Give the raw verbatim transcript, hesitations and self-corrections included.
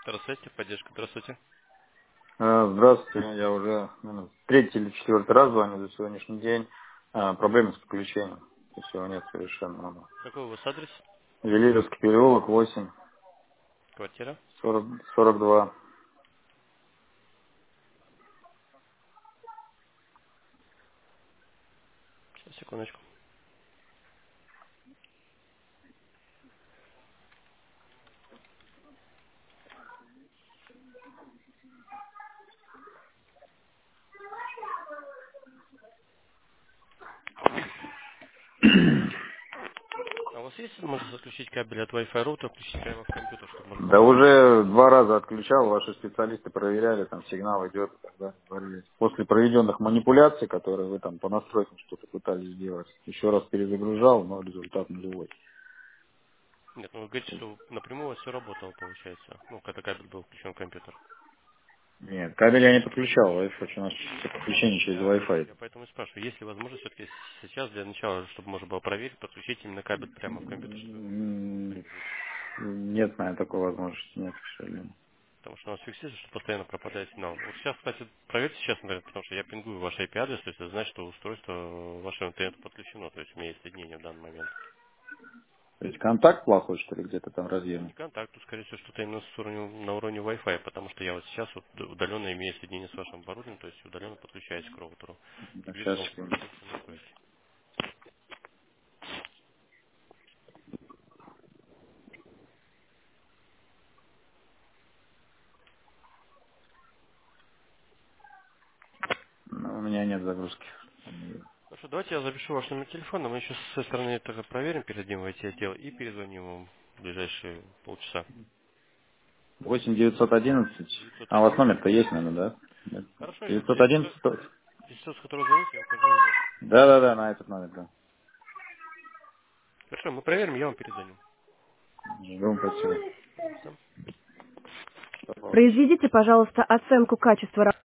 Здравствуйте, поддержка, здравствуйте. А, Здравствуйте, я уже наверное, третий или четвертый раз звоню за сегодняшний день. А, Проблемы с подключением. И всего нет совершенно. Какой у вас адрес? Велилевский переулок, восемь, Квартира? сорок, сорок два. Сейчас, секундочку. А у вас есть возможность отключить кабель от Wi-Fi роутера, включить прямо в компьютер, чтобы можно было Да провести? уже два раза отключал, ваши специалисты проверяли, там сигнал идет и так далее. Говорили. После проведенных манипуляций, которые вы там по настройкам что-то пытались сделать, еще раз перезагружал, но результат нулевой. Нет, ну вы говорите, что напрямую у вас все работало, получается. Ну, когда кабель был включен в компьютер. Нет, кабель я не подключал, Wi-Fi, у нас все подключение через Я, Wi-Fi. я поэтому и спрашиваю, есть ли возможность все-таки сейчас для начала, чтобы можно было проверить, подключить именно кабель прямо в компьютер, чтобы М, проверить? Нет, наверное, такой возможности нет, к сожалению. Потому что у нас фиксируется, что постоянно пропадает сигнал. Вот сейчас, кстати, проверьте сейчас, наверное, потому что я пингую ваш ай пи-адрес, то есть это значит, что устройство вашего интернета подключено, то есть у меня есть соединение в данный момент. То есть контакт плохой, что ли, где-то там Не разъемный? контакт, тут, скорее всего, что-то именно с уровня, на уровне Wi-Fi, потому что я вот сейчас вот удаленно имею соединение с вашим оборудованием, то есть удаленно подключаюсь к роутеру. И вижу Сейчас, вам секунду. все настройки. Ну, у меня нет загрузки. Хорошо, давайте я запишу ваш номер телефона, мы еще с своей стороны это проверим, передадим в ай ти-отдел и перезвоним вам в ближайшие полчаса. восемь девятьсот одиннадцать. А у вас девятьсот одиннадцать. номер-то есть, наверное, да? Нет. Хорошо, если, девятьсот если, одиннадцать. то- если тот, с которого звоните, я укажу его. Да, да, да, на этот номер, да. Хорошо, мы проверим, я вам перезвоню. Ждем, спасибо. Пожалуйста. Пожалуйста. Произведите, пожалуйста, оценку качества работы.